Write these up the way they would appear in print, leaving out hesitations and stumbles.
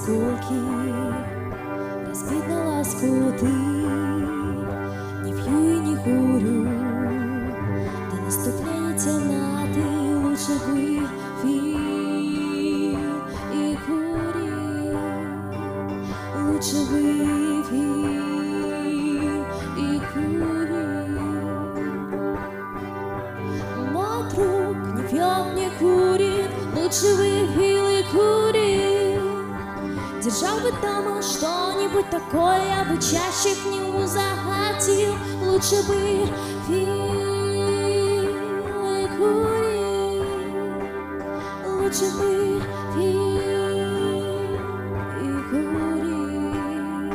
осколки, разбит на лоскуты. Не пью и не курю, до наступления темноты лучше бы пил и курил, лучше бы пил и курил. Мой друг не пьет, не курит, лучше бы пил и курил. Держал бы дома что-нибудь такое, я бы чаще к нему захотел. Лучше бы пил и курил, лучше бы пил и курил.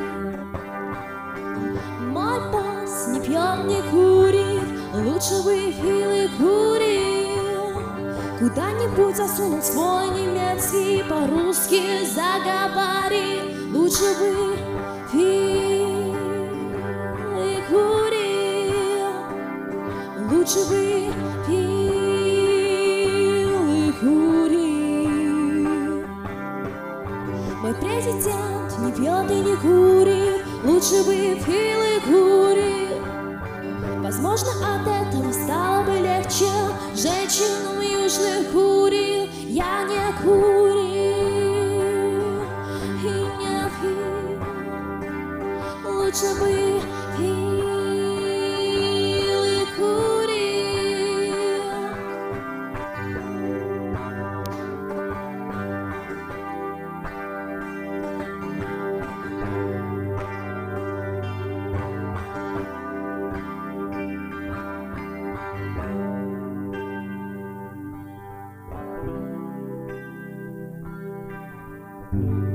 Мой босс не пьет, не курит, лучше бы пил и курил. Куда-нибудь засунул свой немецкий, по-русски заговорил. Лучше бы пил и курил, лучше бы пил и курил. Мой президент не пьет и не курит, лучше бы пил и курил. Возможно, от этого стало бы легче женщинам южных курил. Я не курил и не пил, лучше бы пил и курил. Thank you.